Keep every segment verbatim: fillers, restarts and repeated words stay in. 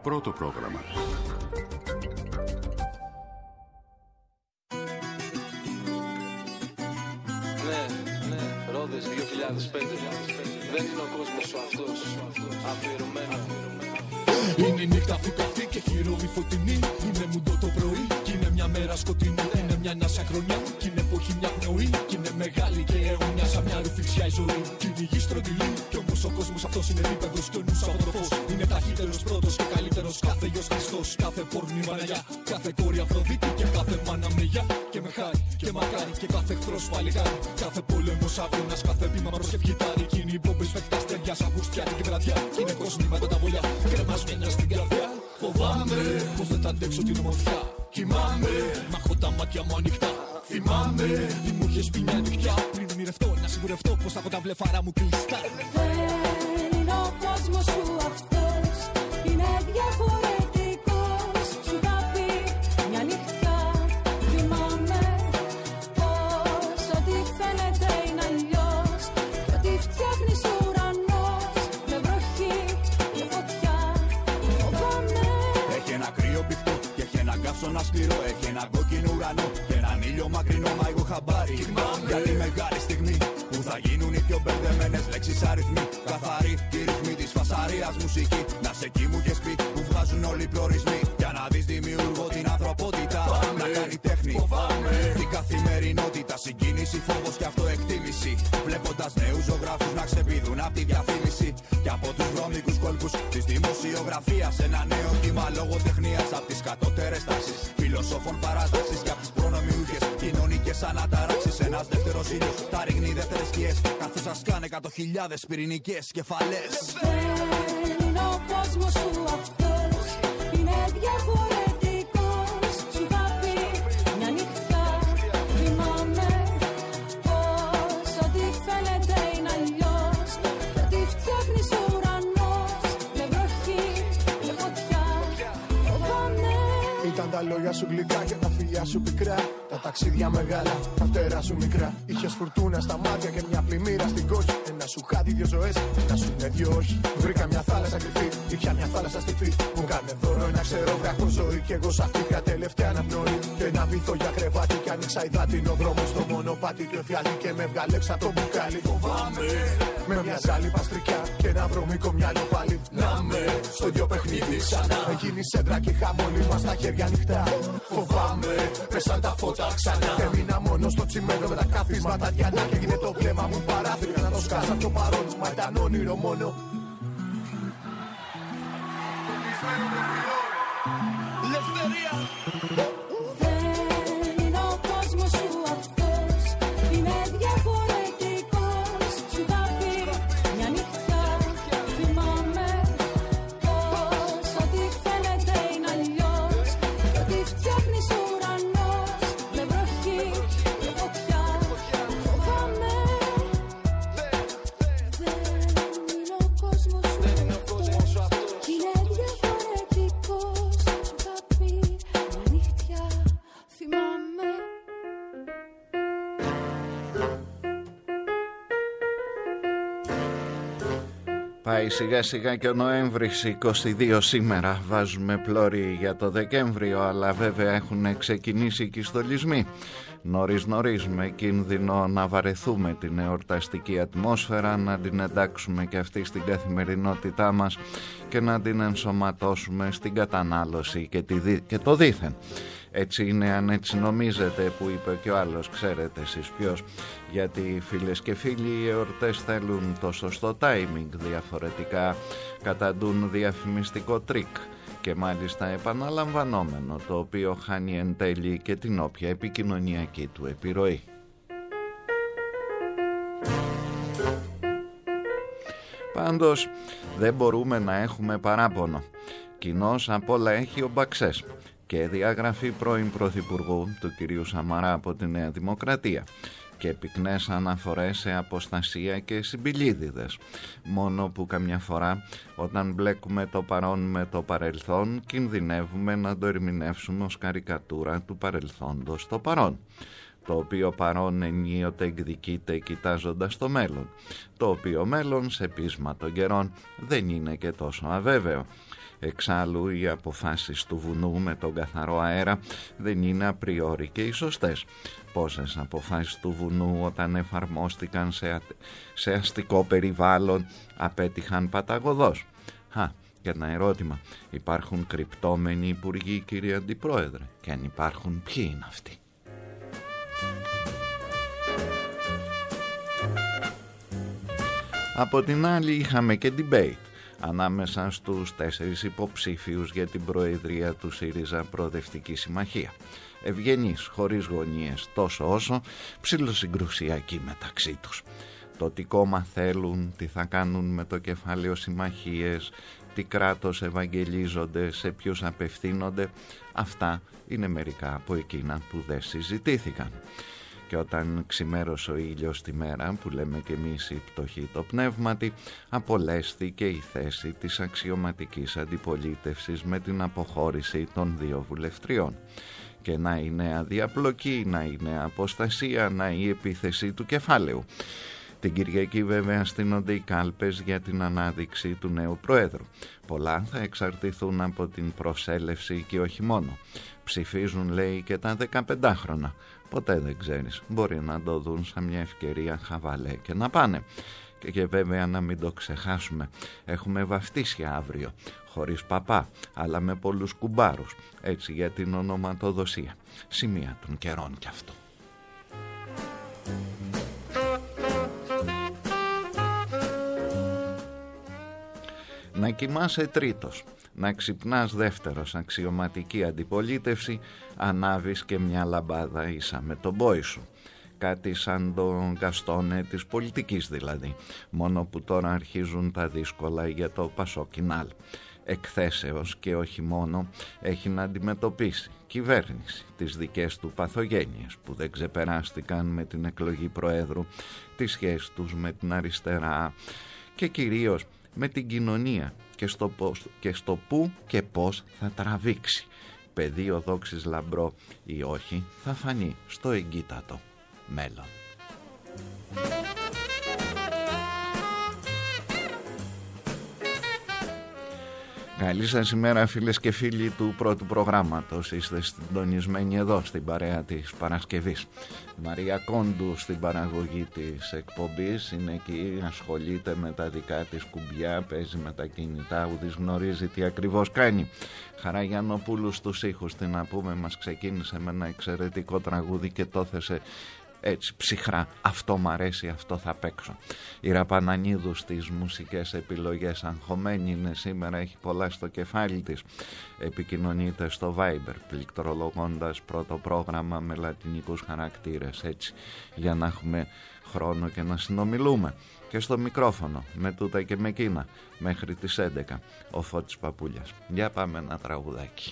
Πρώτο πρόγραμμα. Ναι, ναι, Ρόδες δύο χιλιάδες πέντε. Δεν είναι ο κόσμος σου αυτός. Αφιερωμένο. Είναι η νύχτα αυτή καυτή και χειρόβη φωτεινή. Είναι μουντό το πρωί κι είναι μια μέρα σκοτεινή. Είναι μια νάσια χρονιά κι είναι εποχή μια πνοή. Κι είναι μεγάλη και αιώνια σαν μια ρουφιξιά η ζωή. Κι είναι η γη στρογγυλή κι όμως ο κόσμος αυτός είναι επίπεδος κι ο νους από το φως. Είναι ταχύτερος πρώτος και καλύτερος κάθε γιος Χριστός. Κάθε πόρνη Παναγιά, κάθε κόρη Αφροδίτη και κάθε μάνα Μνηγιά. Και με χάρη και μακάρι και κάθε εχθρός παλικάρι. Κάθε πόλεμος αγώνας, κάθε βήμα προσευχητάρι. Κι είναι οι μπόμπες φεκτά στεριά σαν Αυγουστιάτικη βραδιά. Κι είναι κόσμοι με τα βολιά κρεμασμένα στην καρδιά. Φοβάμαι πως δεν θα αντέξω την ομορφιά. Κοιμάμαι, μα έχω τα μάτια μου ανοιχτά. Θυμάμαι τι μου είχες πει μια νυχτιά. Πριν ονειρευτώ, να σιγουρευτώ πως έχω τα βλεφάρα μου κλειστά. Δεν είναι ο κόσμος σου αυτός. Είναι διαφορετικός. Σου είχα πει μια νυχτιά. Θυμάμαι πως ό,τι φαίνεται είναι αλλιώς. Κι ό,τι φτιάχνεις ουρανός με βροχή και φωτιά. Φοβάμαι. Έχει ένα κρύο πυκτό και έχει ένα καύσωνα σκληρό. Έχει ένα κόκκινο ουρανό και έναν ήλιο μακρινό. Μα εγώ χαμπάρι για τη μεγάλη στιγμή που θα γίνουν οι πιο μπερδεμένες λέξεις αριθμοί. Καθαρή τη ρυθμή της φασαρίας μουσική. Να σε εκεί μου έχεις πει που βγάζουν όλοι οι προορισμοί. Για να δεις δημιουργώ την ανθρωπότητα. Πάμε. Να κάνει τέχνη. Φοβάμαι. Την καθημερινότητα, συγκίνηση, φόβος και αυτοεκτίμηση. Βλέποντας νέους ζωγράφους να ξεπηδούν απ' τη διαφήμιση. Και από τους βρώμικους κόλπους της δημοσιογραφίας. Ένα νέο κύμα λογοτεχνίας απ' τις κατώτερες τάξεις. Φιλοσόφων παρατάξεις και απ' τις προνομιούχες κοινωνικές αναταράξεις. Ένας δεύτερος ήλιος θα ρίχνει δεύτερες σκιές. Καθώς σας κάνε εκατό χιλιάδες πυρηνικές κεφαλές. Δεν είναι ο κόσμος σου αυτός. Είναι διαφορετικός. Σου είχα πει μια νυχτιά. Θυμάμαι πως ό,τι φαίνεται είναι αλλιώς. Κι ό,τι φτιάχνεις ουρανός με βροχή και φωτιά. Φοβάμαι. Ήταν τα λόγια σου γλυκά και τα φιλιά σου πικρά. Τα ταξίδια μεγάλα, τα φτερά σου μικρά. Είχες φουρτούνα στα μάτια και μια πλημμύρα στην κόχη. Ένα σου χάδι, δύο ζωές, ένα σου είναι δυο όχι. Βρήκα μια θάλασσα κρυφή, ήπια μια θάλασσα στιφή. Μου κάνε δώρο ένα ξερό βράχο ζωή. Κι εγώ σ' αυτή πια τελευταία αναπνοή. Και ένα βυθό για κρεβάτι. Κι άνοιξα υδάτινο δρόμο στο μονοπάτι του εφιάλτη. Και με βγάλεξα το μπουκάλι. Φοβάμαι με μια ζάλη παστρικιά και ένα βρωμικό μυαλό πάλι. Να με στο δυο παιχνίδι ξανά. Εκείνη σέντρα και χαμόλοι μας τα χέρια ανοιχτά. Φοβάμαι, πέσαν τα φώτα ξανά. Και μείνα μόνο στο τσιμένο με τα καθίσματα διανά. Και έγινε το βλέμμα μου παράθυρο να το σκάσα από το παρόν. Μα ήταν όνειρο μόνο. Ελευθερία. Δεν είναι ο κόσμος σου αυτός. Είναι διαφορετικός. Σου είχα πει μια νυχτιά. Θυμάμαι πως ό,τι φαίνεται είναι αλλιώς. Κι ό,τι φτιάχνεις ουρανός με βροχή και φωτιά. Φοβάμαι. Δεν είναι ο κόσμος σου αυτός. Είναι διαφορετικός. Σου είχα πει μια νυχτιά. Θυμάμαι. Πάει σιγά σιγά και ο Νοέμβρης, είκοσι δύο σήμερα. Βάζουμε πλώρη για το Δεκέμβριο, αλλά βέβαια έχουν ξεκινήσει και οι στολισμοί. Νωρίς νωρίς, με κίνδυνο να βαρεθούμε την εορταστική ατμόσφαιρα, να την εντάξουμε και αυτή στην καθημερινότητά μας και να την ενσωματώσουμε στην κατανάλωση και, τη δι... και το δήθεν. Έτσι είναι, αν έτσι νομίζετε, που είπε και ο άλλος, ξέρετε εσείς ποιος. Γιατί φίλες και φίλοι, οι εορτές θέλουν το σωστό timing, διαφορετικά καταντούν διαφημιστικό τρίκ και μάλιστα επαναλαμβανόμενο, το οποίο χάνει εν τέλει και την όποια επικοινωνιακή του επιρροή. Πάντως δεν μπορούμε να έχουμε παράπονο. Κοινώς απ' όλα έχει ο Μπαξές και διαγραφή πρώην Πρωθυπουργού του κυρίου Σαμαρά από τη Νέα Δημοκρατία και πυκνές αναφορές σε αποστασία και συμπιλίδιδες. Μόνο που καμιά φορά όταν μπλέκουμε το παρόν με το παρελθόν κινδυνεύουμε να το ερμηνεύσουμε ως καρικατούρα του παρελθόντος στο παρόν, το οποίο παρόν ενίοτε εκδικείται κοιτάζοντας το μέλλον, το οποίο μέλλον σε πείσμα των καιρών δεν είναι και τόσο αβέβαιο. Εξάλλου οι αποφάσεις του βουνού με τον καθαρό αέρα δεν είναι απριόρι και οι σωστές. Πόσες αποφάσεις του βουνού όταν εφαρμόστηκαν σε, α... σε αστικό περιβάλλον απέτυχαν παταγωδώς. Χα, και ένα ερώτημα. Υπάρχουν κρυπτόμενοι υπουργοί, κύριε Αντιπρόεδρε? Και αν υπάρχουν, ποιοι είναι αυτοί? Από την άλλη είχαμε και debate ανάμεσα στους τέσσερις υποψήφιους για την προεδρία του ΣΥΡΙΖΑ Προοδευτική Συμμαχία. Ευγενείς, χωρίς γωνίες, τόσο όσο ψιλοσυγκρουσιακοί μεταξύ τους. Το τι κόμμα θέλουν, τι θα κάνουν με το κεφάλαιο συμμαχίες, τι κράτος ευαγγελίζονται, σε ποιους απευθύνονται, αυτά είναι μερικά από εκείνα που δεν συζητήθηκαν. Και όταν ξημέρωσε ο ήλιος τη μέρα, που λέμε και εμείς οι πτωχοί το πνεύματι, απολέσθηκε η θέση της αξιωματικής αντιπολίτευσης με την αποχώρηση των δύο βουλευτριών. Και να η νέα διαπλοκή, να η νέα αποστασία, να η επίθεση του κεφάλαιου. Την Κυριακή βέβαια στείνονται οι κάλπες για την ανάδειξη του νέου Προέδρου. Πολλά θα εξαρτηθούν από την προσέλευση και όχι μόνο. Ψηφίζουν, λέει, και τα δεκαπεντάχρονα. Ποτέ δεν ξέρεις, μπορεί να το δουν σαν μια ευκαιρία χαβαλέ και να πάνε. Και, και βέβαια να μην το ξεχάσουμε, έχουμε βαφτίσια αύριο, χωρίς παπά, αλλά με πολλούς κουμπάρους, έτσι για την ονοματοδοσία. Σημεία των καιρών κι αυτό. Να κοιμάσαι τρίτος, να ξυπνάς δεύτερος, αξιωματική αντιπολίτευση, ανάβεις και μια λαμπάδα ίσα με τον μπόι σου. Κάτι σαν τον Γκαστόνε της πολιτικής δηλαδή, μόνο που τώρα αρχίζουν τα δύσκολα για το Πασόκινάλ. Εκθέσεως και όχι μόνο έχει να αντιμετωπίσει κυβέρνηση τις δικές του παθογένειες που δεν ξεπεράστηκαν με την εκλογή Προέδρου, τις σχέσεις τους με την αριστερά και κυρίως με την κοινωνία και στο, πώς, και στο πού και πώς θα τραβήξει. Πεδίο δόξης λαμπρό ή όχι θα φανεί στο εγκύτατο μέλλον. Καλή σας ημέρα φίλες και φίλοι του πρώτου προγράμματος. Είστε συντονισμένοι εδώ στην παρέα της Παρασκευής. Μαρία Κόντου στην παραγωγή της εκπομπής είναι εκεί, ασχολείται με τα δικά της κουμπιά, παίζει με τα κινητά, ουδής γνωρίζει τι ακριβώς κάνει. Χαραγιαννοπούλου στους ήχους, τι να πούμε, μας ξεκίνησε με ένα εξαιρετικό τραγούδι και το έθεσε έτσι ψυχρά, αυτό μ' αρέσει, αυτό θα παίξω. Η Ραπανανίδου στις μουσικές επιλογές, αγχωμένη είναι σήμερα, έχει πολλά στο κεφάλι της. Επικοινωνείται στο Viber πληκτρολογώντας πρώτο πρόγραμμα με λατινικούς χαρακτήρες, έτσι για να έχουμε χρόνο και να συνομιλούμε. Και στο μικρόφωνο με τούτα και με εκείνα μέχρι τις έντεκα ο Φώτης Παπούλιας. Για πάμε ένα τραγουδάκι.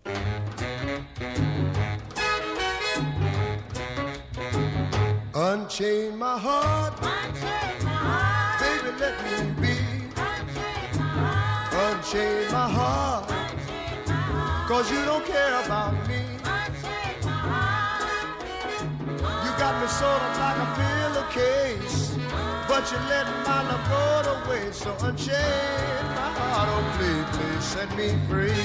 Unchain my heart, Unchain my heart, baby, let me be. unchain my heart, Unchain my heart, unchain my heart, cause you don't care about me. unchain my heart. You got me sort of like a pillowcase, but you let my love go to waste. So unchain my heart, oh please, please set me free.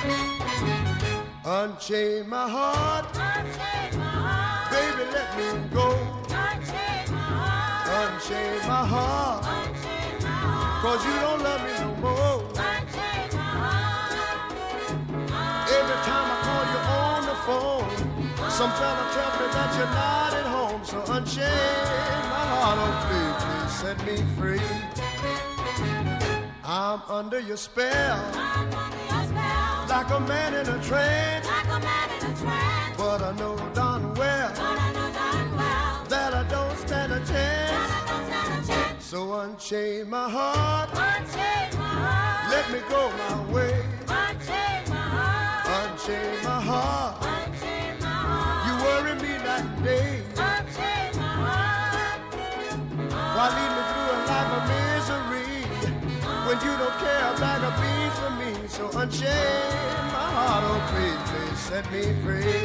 Unchain my heart, Unchain my heart, baby, let me go. unchain my heart, Unchain my heart, unchain my heart, cause you don't love me no more. unchain my heart. Every time I call you on the phone, some fella tells me that you're not at home. So unchain my heart, oh please, please set me free. I'm under your spell, I'm under your spell, like a man in a trance. like a man in a trance. But I know darn well But I know darn well that I don't stand a that chance. I don't stand a chance. So unchain my heart, Unchain my heart, let me go my way. unchain my heart, Unchain my heart, unchain my heart, you worry me night and day. unchain my heart. Why lead me through a life of misery when you don't care a bag of beans for me? So unchain my heart, oh please, please set me free.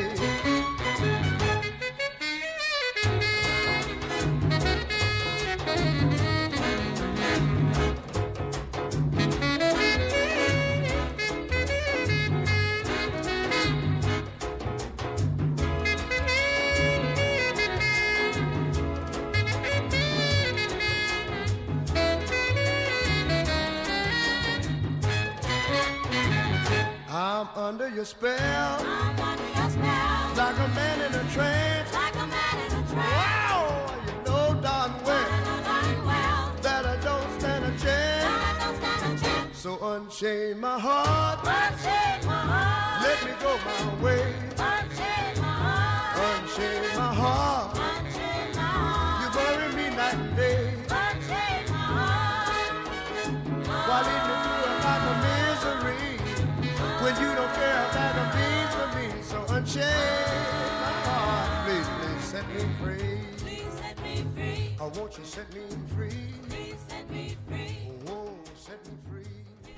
I'm under your spell. I'm under your spell. Like a man in a trance. Like a man in a trance. Wow, you know darn well I know darn well that I don't stand a chance. that I don't stand a chance. So unchain my heart. Unchain my heart. Let me go my way. Unchain my heart. Unchain my heart. Unchain my heart. You bury me night and day. Unchain my heart. Why lead me through a life of misery when you don't care a bag of beans for me? So unchain my heart. Please, please set me free. Please set me free. Oh, won't you set me free? Please set me free. Oh, set me free.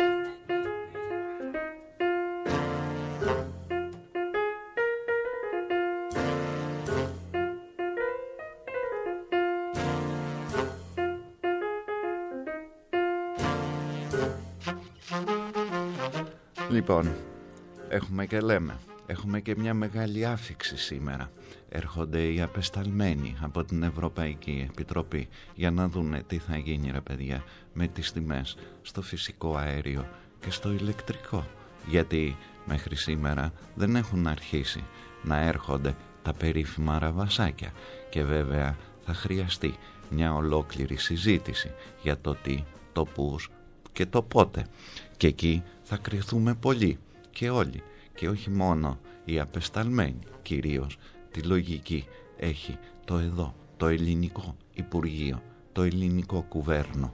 Λοιπόν, έχουμε και λέμε, έχουμε και μια μεγάλη άφιξη σήμερα. Έρχονται οι απεσταλμένοι από την Ευρωπαϊκή Επιτροπή για να δούνε τι θα γίνει, ρε παιδιά, με τις τιμές στο φυσικό αέριο και στο ηλεκτρικό. Γιατί μέχρι σήμερα δεν έχουν αρχίσει να έρχονται τα περίφημα ραβασάκια και βέβαια θα χρειαστεί μια ολόκληρη συζήτηση για το τι, το πούς και το πότε. Και εκεί θα κρυθούμε πολύ και όλοι, και όχι μόνο οι απεσταλμένοι. Κυρίως τη λογική έχει το εδώ, το ελληνικό Υπουργείο, το ελληνικό κουβέρνο.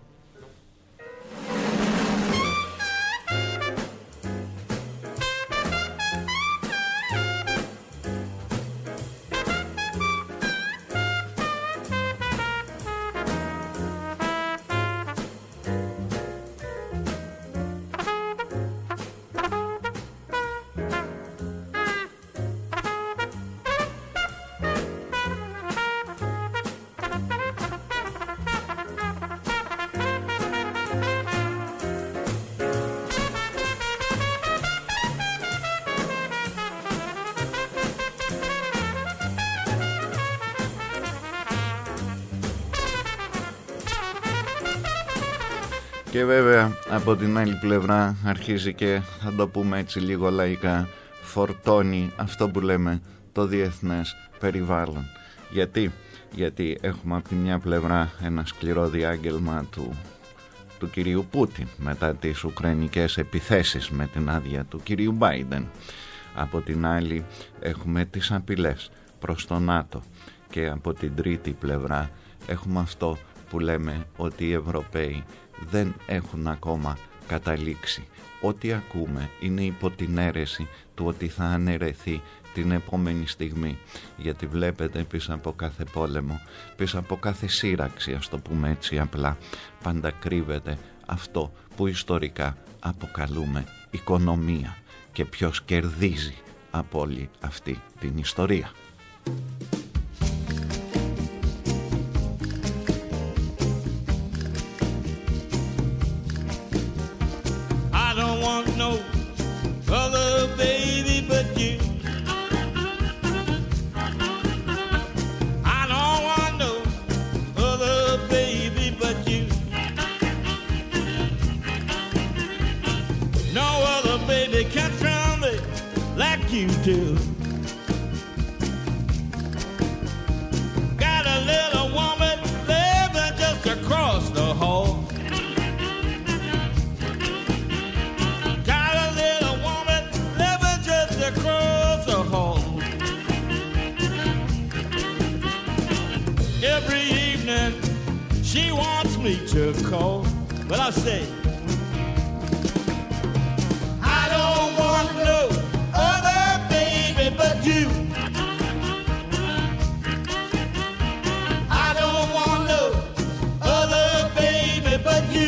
Και βέβαια από την άλλη πλευρά αρχίζει και, θα το πούμε έτσι λίγο λαϊκά, φορτώνει αυτό που λέμε το διεθνές περιβάλλον. Γιατί, Γιατί έχουμε από τη μια πλευρά ένα σκληρό διάγγελμα του, του κυρίου Πούτιν μετά τις ουκρανικές επιθέσεις με την άδεια του κυρίου Μπάιντεν. Από την άλλη έχουμε τις απειλές προς το ΝΑΤΟ και από την τρίτη πλευρά έχουμε αυτό που λέμε ότι οι Ευρωπαίοι δεν έχουν ακόμα καταλήξει. Ό,τι ακούμε είναι υπό την αίρεση του ότι θα αναιρεθεί την επόμενη στιγμή, γιατί βλέπετε πίσω από κάθε πόλεμο, πίσω από κάθε σύραξη, ας το πούμε έτσι απλά, πάντα κρύβεται αυτό που ιστορικά αποκαλούμε οικονομία, και ποιος κερδίζει από όλη αυτή την ιστορία. I don't want no other baby but you. I don't want no other baby but you. No other baby can thrill me like you do. Got a little woman living just across the hall. Got a little woman living just across the hall. Every evening she wants me to call, but I say I don't want no other baby but you. I don't want no other baby but you.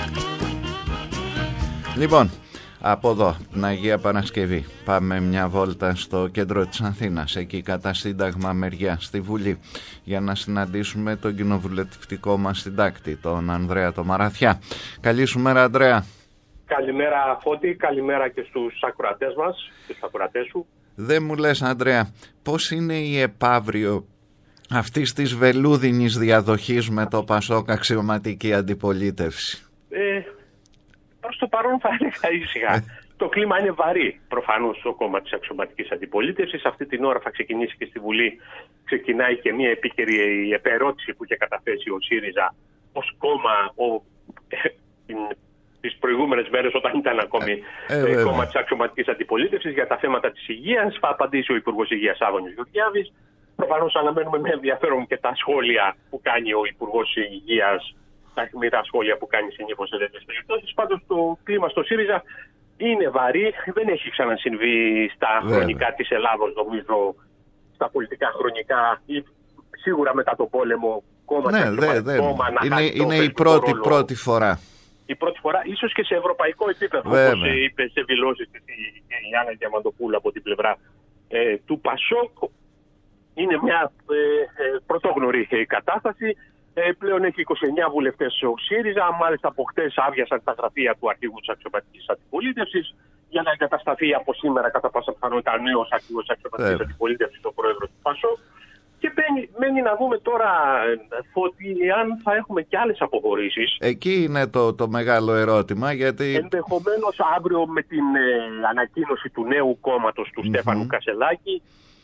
Λοιπόν, από εδώ, την Αγία Παρασκευή, πάμε μια βόλτα στο κέντρο της Αθήνας, εκεί κατά Σύνταγμα μεριά, στη Βουλή, για να συναντήσουμε τον κοινοβουλευτικό μας συντάκτη, τον Ανδρέα το Μαραθιά. Καλή σου μέρα, Ανδρέα. Καλημέρα, Φώτη, καλημέρα και στους ακροατές μας, στους ακροατές σου. Δεν μου λες, Ανδρέα, πώς είναι η επαύριο αυτής της βελούδινης διαδοχής με το Πασόκ αξιωματική αντιπολίτευση? Ε, προς το παρόν θα έλεγα ήσυχα. Το κλίμα είναι βαρύ προφανώς στο κόμμα της αξιωματικής αντιπολίτευσης. Αυτή την ώρα θα ξεκινήσει και στη Βουλή, ξεκινάει και μια επίκαιρη επερώτηση που είχε καταθέσει ο ΣΥΡΙΖΑ ως κόμμα ο, τις προηγούμενες μέρες, όταν ήταν ακόμη ε, ε, κόμμα της αξιωματικής αντιπολίτευσης, για τα θέματα της υγείας. Θα απαντήσει ο Υπουργός Υγείας Άδωνης Γεωργιάδης. Προφανώς αναμένουμε με ενδιαφέρον και τα σχόλια που κάνει ο Υπουργός Υγείας, τα αιχμηρά σχόλια που κάνει συνήθως σε τέτοιες περιπτώσεις. Πάντως το κλίμα στο ΣΥΡΙΖΑ είναι βαρύ, δεν έχει ξανασυμβεί στα Βέβαια. χρονικά της Ελλάδος, νομίζω, στα πολιτικά χρονικά, ή σίγουρα μετά τον πόλεμο, κόμμα ναι, δε, δε, κόμμα να είναι, είναι η πρώτη, πρώτη φορά. Η πρώτη φορά, ίσως και σε ευρωπαϊκό επίπεδο, όπως είπε σε δηλώσεις της η Άννα Διαμαντοπούλου από την πλευρά ε, του Πασόκ. Είναι μια ε, ε, πρωτόγνωρη ε, κατάσταση. Ε, πλέον έχει είκοσι εννέα βουλευτές ο ΣΥΡΙΖΑ. Μάλιστα από χτες άδειασαν τα γραφεία του αρχηγού της αξιωματικής αντιπολίτευσης για να εγκατασταθεί από σήμερα κατά πάσα πιθανότητα νέος αρχηγός της αξιωματικής αντιπολίτευσης, ο πρόεδρος του Πασόκ. Και μένει, μένει να δούμε τώρα, Φώτη, αν θα έχουμε και άλλες αποχωρήσεις. Εκεί είναι το, το μεγάλο ερώτημα, γιατί ενδεχομένως αύριο με την ε, ανακοίνωση του νέου κόμματος του mm-hmm. Στέφανου Κασελάκη,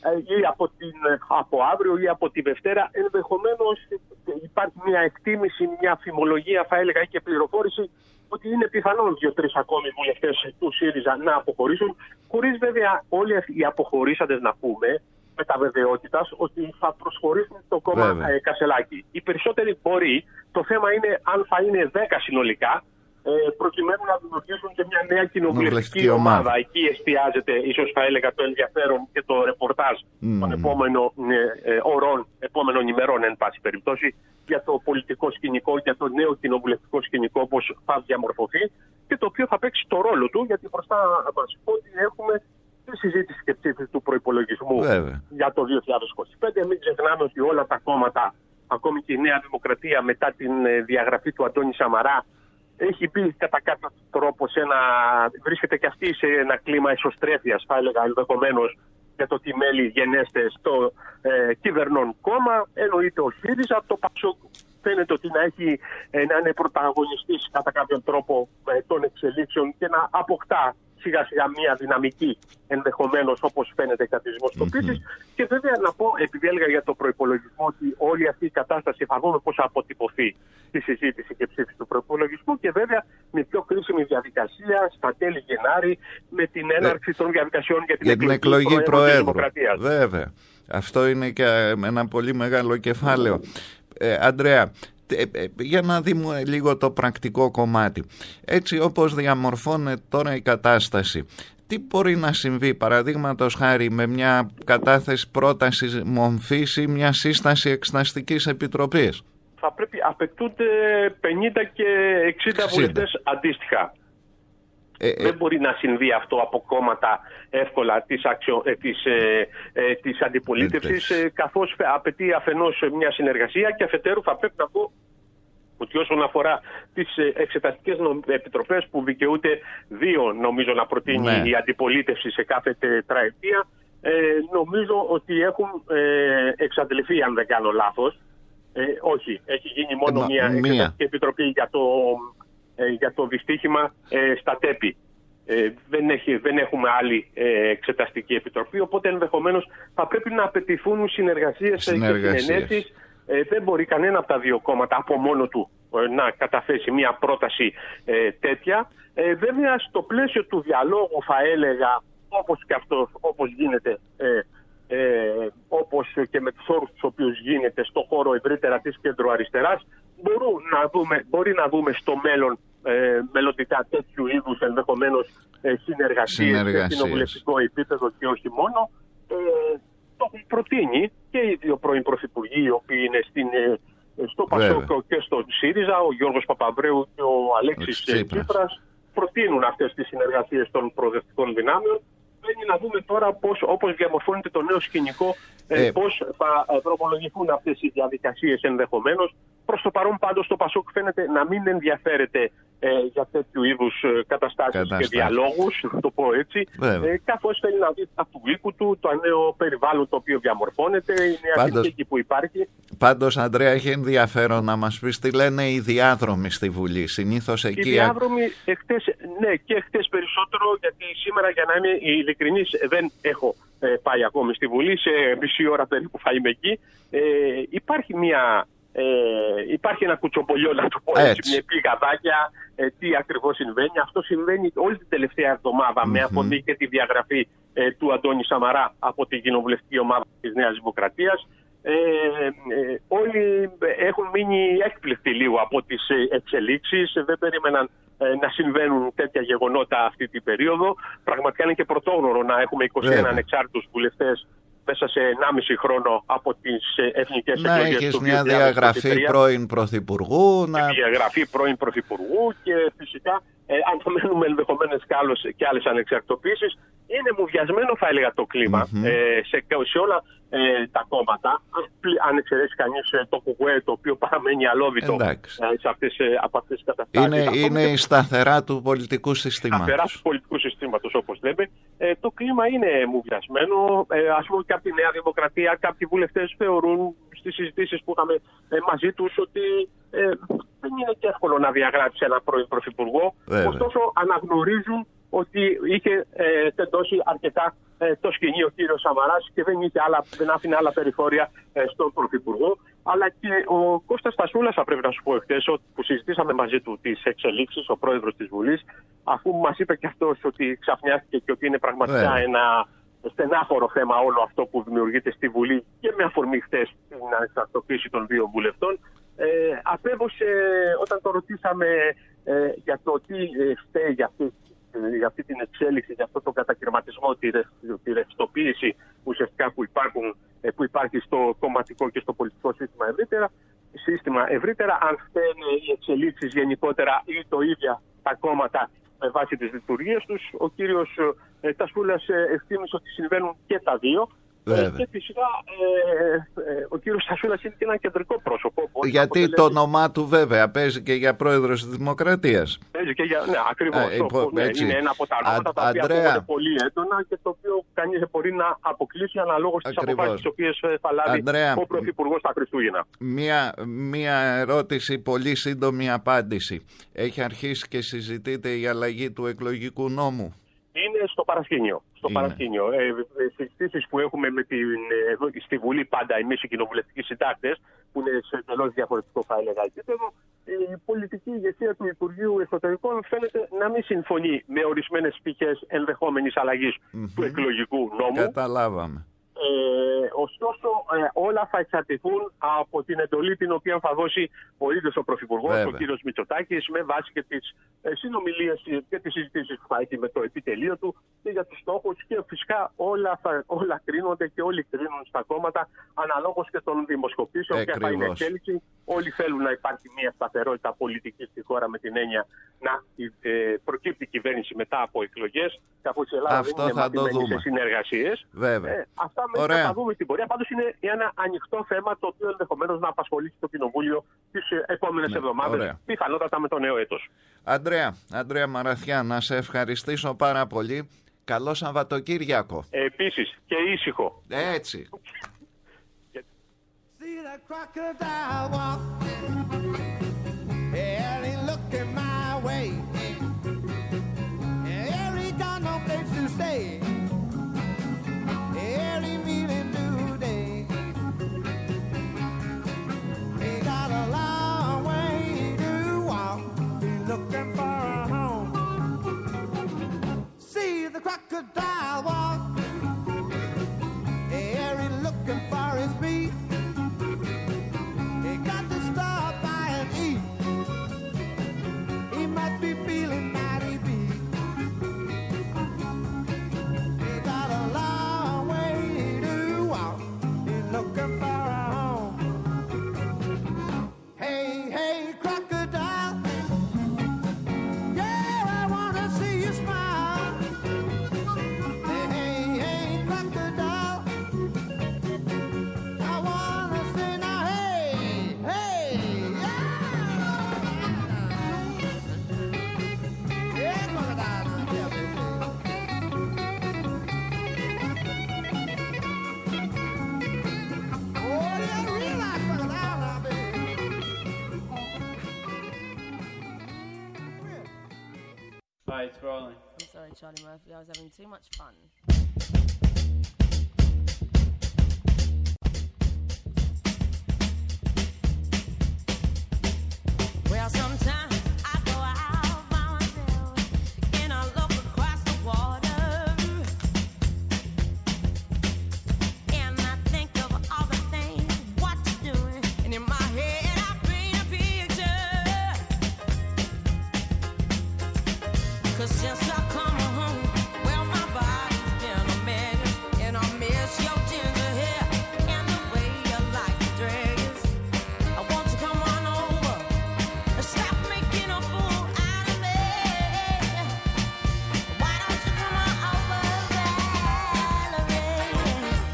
ή από, την, από αύριο ή από τη Δευτέρα, ενδεχομένως υπάρχει μια εκτίμηση, μια φημολογία, θα έλεγα, και πληροφόρηση ότι είναι πιθανόν δύο-τρεις ακόμη βουλευτές του ΣΥΡΙΖΑ να αποχωρήσουν, χωρίς βέβαια όλοι οι αποχωρήσαντες να πούμε με τα βεβαιότητας ότι θα προσχωρήσουν το κόμμα ε, Κασελάκη. Οι περισσότεροι μπορεί, το θέμα είναι αν θα είναι δέκα συνολικά, Ε, προκειμένου να δημιουργήσουν και μια νέα κοινοβουλευτική ομάδα. ομάδα. Εκεί εστιάζεται, ίσως θα έλεγα, το ενδιαφέρον και το ρεπορτάζ mm. των επόμενων ε, ε, ωρών, επόμενων ημερών, εν πάση περιπτώσει, για το πολιτικό σκηνικό, για το νέο κοινοβουλευτικό σκηνικό, πώς θα διαμορφωθεί και το οποίο θα παίξει το ρόλο του, γιατί μπροστά μας ότι έχουμε τη συζήτηση και ψήφιση του προϋπολογισμού Βέβαια. για το δύο χιλιάδες είκοσι πέντε. Μην ξεχνάμε ότι όλα τα κόμματα, ακόμη και η Νέα Δημοκρατία, μετά την διαγραφή του Αντώνη Σαμαρά, έχει μπει κατά κάποιο τρόπο σε ένα, βρίσκεται και αυτή σε ένα κλίμα εσωστρέφειας, θα έλεγα, ενδεχομένως, για το τι μέλη γενέστε στο ε, κυβερνών κόμμα. Εννοείται ο ΣΥΡΙΖΑ, το Πασόκ φαίνεται ότι να, έχει, ε, να είναι πρωταγωνιστής κατά κάποιον τρόπο ε, των εξελίξεων και να αποκτά σιγά σιγά μια δυναμική, ενδεχομένως, όπως φαίνεται κατά τις δημοσκοπήσεις. Mm-hmm. Και βέβαια να πω, επειδή έλεγα για το προϋπολογισμό, ότι όλη αυτή η κατάσταση θα δούμε πώς θα αποτυπωθεί στη συζήτηση και ψήφιση του προϋπολογισμού, και βέβαια με πιο κρίσιμη διαδικασία στα τέλη Γενάρη, με την έναρξη ε, των διαδικασιών για την, για την εκλογή, εκλογή προέδρου της Δημοκρατίας. Βέβαια. Αυτό είναι και ένα πολύ μεγάλο κεφάλαιο. Ε, Αντρέα, για να δούμε λίγο το πρακτικό κομμάτι. Έτσι όπως διαμορφώνεται τώρα η κατάσταση, τι μπορεί να συμβεί, παραδείγματος χάρη, με μια κατάθεση πρότασης μομφής ή μια σύσταση εξεταστικής επιτροπής? Θα πρέπει, απαιτούνται πενήντα και εξήντα βουλευτές αντίστοιχα. Ε, Δεν μπορεί να συμβεί αυτό από κόμματα εύκολα της, αξιο, ε, της, ε, ε, της αντιπολίτευσης, ε, καθώς απαιτεί αφενός μια συνεργασία και αφετέρου θα πρέπει να πω ότι όσον αφορά τις εξεταστικές επιτροπές που δικαιούται δύο, νομίζω, να προτείνει ναι. η αντιπολίτευση σε κάθε τετραετία, ε, νομίζω ότι έχουν ε, εξαντληθεί, αν δεν κάνω λάθος. Ε, όχι, έχει γίνει μόνο ε, μια μία. εξεταστική επιτροπή για το, ε, για το δυστύχημα ε, στα ΤΕΠΗ. Ε, δεν, έχει, δεν έχουμε άλλη ε, εξεταστική επιτροπή, οπότε ενδεχομένως θα πρέπει να απαιτηθούν συνεργασίες, συνεργασίες. και συνενέσεις. Ε, δεν μπορεί κανένα από τα δύο κόμματα από μόνο του ε, να καταθέσει μια πρόταση ε, τέτοια. Ε, βέβαια, στο πλαίσιο του διαλόγου, θα έλεγα, όπως και αυτό, όπως γίνεται, ε, ε, όπως και με τους όρους τους οποίους γίνεται στο χώρο ευρύτερα της κεντροαριστεράς, να δούμε, μπορεί να δούμε στο μέλλον ε, μελλοντικά τέτοιου είδους ενδεχομένως ε, συνεργασίες σε κοινοβουλευτικό επίπεδο και όχι μόνο. Ε, το έχουν προτείνει και οι δύο πρώην πρωθυπουργοί, οι οποίοι είναι στην, στο Πασόκ και στο ΣΥΡΙΖΑ, ο Γιώργος Παπανδρέου και ο Αλέξης Τσίπρας, προτείνουν αυτές τις συνεργασίες των προοδευτικών δυνάμεων. Πρέπει να δούμε τώρα πώς, όπως διαμορφώνεται το νέο σκηνικό, ε, πώς θα δρομολογηθούν αυτές οι διαδικασίες ενδεχομένως. Προς το παρόν πάντως το Πασόκ φαίνεται να μην ενδιαφέρεται ε, για τέτοιου είδους ε, καταστάσεις, Κατάσταση. και διαλόγους, να το πω έτσι, ε, καθώς θέλει να δει τα του οίκου του, το νέο περιβάλλον το οποίο διαμορφώνεται, η νέα συνθήκη που υπάρχει. Πάντως, Ανδρέα, έχει ενδιαφέρον να μας πεις τι λένε οι διάδρομοι στη Βουλή. Συνήθως εκεί... Οι διάδρομοι, εχτες, ναι, και χτες περισσότερο, γιατί σήμερα, για να είμαι ειλικρινής, δεν έχω ε, πάει ακόμη στη Βουλή, σε μισή ώρα περίπου θα είμαι εκεί. Ε, υπάρχει μια... Ε, υπάρχει ένα κουτσομπολιό, να το πω έτσι, μια πηγαδάκια, ε, τι ακριβώς συμβαίνει. Αυτό συμβαίνει όλη την τελευταία εβδομάδα, mm-hmm. με αφορμή και τη διαγραφή ε, του Αντώνη Σαμαρά από την κοινοβουλευτική ομάδα της Νέας Δημοκρατίας. Ε, ε, όλοι έχουν μείνει έκπληκτοι λίγο από τις εξελίξεις. Δεν περίμεναν ε, να συμβαίνουν τέτοια γεγονότα αυτή την περίοδο. Πραγματικά είναι και πρωτόγνωρο να έχουμε είκοσι ένα yeah. ανεξάρτητους βουλευτές μέσα σε ενάμιση χρόνο από τις εθνικές να εκλογές έχεις του μια διαγραφή πρώην πρωθυπουργού. Να... Διαγραφή πρώην πρωθυπουργού και φυσικά ε, αναμένουμε ενδεχομένως και άλλες ανεξαρτητοποίησεις. Είναι μουδιασμένο, θα έλεγα, το κλίμα mm-hmm. ε, σε, σε όλα ε, τα κόμματα. Αν εξαιρέσει κανείς ε, το ΚΚΕ, το οποίο παραμένει αλόβητο ε, σε αυτές, ε, από αυτές τις καταστάσεις. Είναι, είναι η σταθερά του πολιτικού συστήματος. Σταθερά του πολιτικού συστήματος, όπως λέμε. Ε, το κλίμα είναι μουδιασμένο. Ε, ας πούμε και από τη Νέα Δημοκρατία κάποιοι βουλευτές θεωρούν στις συζητήσεις που είχαμε ε, μαζί τους ότι ε, δεν είναι και εύκολο να διαγράψει ένα πρώην πρωθυπουργό. Ωστόσο αναγνωρίζουν ότι είχε ε, τεντώσει αρκετά ε, το σκηνή ο κύριος Σαμαράς και δεν, είχε άλλα, δεν άφηνε άλλα περιθώρια ε, στον πρωθυπουργό. Αλλά και ο Κώστας Τασούλας, θα πρέπει να σου πω εχθές, που συζητήσαμε μαζί του τις εξελίξεις, ο πρόεδρος της Βουλής, αφού μας είπε και αυτός ότι ξαφνιάστηκε και ότι είναι πραγματικά yeah. ένα στενάχωρο θέμα όλο αυτό που δημιουργείται στη Βουλή και με αφορμή χθες την ανεξαρτητοποίηση των δύο βουλευτών, ε, απέβωσε όταν το ρωτήσαμε ε, για το τι ε, φταίει για αυτή για αυτή την εξέλιξη, για αυτό τον κατακαιρματισμό, τη, τη ρευστοποίηση ουσιαστικά που, υπάρχουν, που υπάρχει στο κομματικό και στο πολιτικό σύστημα ευρύτερα, σύστημα ευρύτερα, αν φταίνε οι εξελίξεις γενικότερα ή το ίδια τα κόμματα με βάση τις λειτουργίες τους. Ο κύριος ε, Τασούλας ε, εκτίμησε ότι συμβαίνουν και τα δύο. Ε, και φυσικά ε, ε, ο κύριος Τασούλας είναι και ένα κεντρικό πρόσωπο. Γιατί αποτελέσει... το όνομά του βέβαια παίζει και για πρόεδρος της Δημοκρατίας. Παίζει και για, ναι, ακριβώς. Α, υπό, ναι, είναι ένα από τα ονόματα Α, τα οποία Αντρέα... ακούγονται πολύ έντονα και το οποίο κανείς δεν μπορεί να αποκλείσει αναλόγως στις αποφάσεις τις οποίες θα λάβει Αντρέα, ο Πρωθυπουργός τα Χριστούγεννα. Μία, μία ερώτηση, πολύ σύντομη απάντηση. Έχει αρχίσει και συζητείται η αλλαγή του εκλογικού νόμου? Είναι στο παρασκήνιο. Στο είναι. παρασκήνιο. Ε, συζητήσεις που έχουμε με την, εδώ, στη Βουλή πάντα εμείς οι κοινοβουλευτικοί συντάκτες, που είναι σε εντελώς διαφορετικό, θα έλεγα, επίπεδο, η πολιτική ηγεσία του Υπουργείου Εσωτερικών φαίνεται να μην συμφωνεί με ορισμένες πτυχές ενδεχόμενης αλλαγής mm-hmm. του εκλογικού νόμου. Καταλάβαμε. Ε, ωστόσο, ε, όλα θα εξαρτηθούν από την εντολή την οποία θα δώσει ο ίδιος ο Πρωθυπουργός, ο κύριος Μητσοτάκης, με βάση και τις ε, συνομιλίες και τις συζητήσεις που θα έχει με το επιτελείο του και για τους στόχους. Και φυσικά όλα, θα, όλα κρίνονται και όλοι κρίνουν στα κόμματα αναλόγως και των δημοσκοπήσεων. Ποια θα είναι εξέλιξη. Όλοι θέλουν να υπάρχει μια σταθερότητα πολιτική στη χώρα, με την έννοια να ε, προκύπτει κυβέρνηση μετά από εκλογές. Καθώς η Ελλάδα αυτό δεν είναι μαθημένη σε συνεργασίες. Βέβαια. Ε, αυτά μέσα θα δούμε την πορεία. Πάντως είναι ένα ανοιχτό θέμα το οποίο ενδεχομένως να απασχολήσει το Κοινοβούλιο τις επόμενες ναι, εβδομάδες, πιθανότατα με το νέο έτος. Αντρέα, Αντρέα Μαραθιά, να σε ευχαριστήσω πάρα πολύ. Καλό Σαββατοκύριακο. Επίσης και ήσυχο. Έτσι. Crocodile walk, here he looking for his meat. He got to stop by and eat. He might be feeling mighty beat. He got a long way to walk. He's looking for a home. Hey, hey, crocodile. Yeah, I wanna see you smile. Alright, it's rolling. I'm sorry, Charlie Murphy. I was having too much fun. Well, sometimes I go out by myself and I look across the water and I think of all the things what you're doing, and in my head I paint a picture. 'Cause since I come home, well, my body's been a mess, and I miss your ginger hair and the way you like to dress. I want you to come on over and stop making a fool out of me. Why don't you come on over, Valerie?